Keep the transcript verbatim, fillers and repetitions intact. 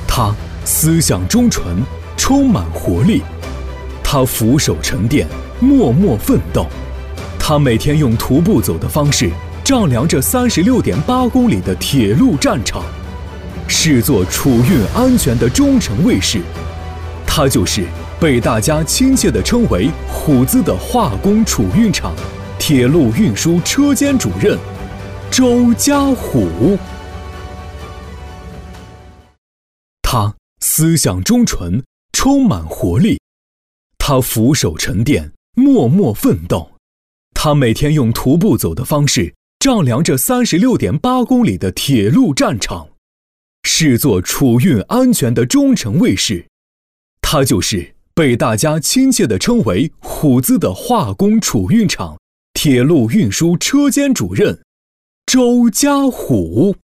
他思想忠纯，充满活力。他俯首沉淀，默默奋斗。他每天用徒步走的方式丈量着三十六点八公里的铁路战场，是座储运安全的忠诚卫士。他就是被大家亲切地称为虎子的化工储运厂铁路运输车间主任周家虎。他思想忠纯，充满活力。他俯首沉淀，默默奋斗。他每天用徒步走的方式丈量着三十六点八公里的铁路战场，是座储运安全的忠诚卫士。他就是被大家亲切地称为虎子的化工储运厂铁路运输车间主任周家虎。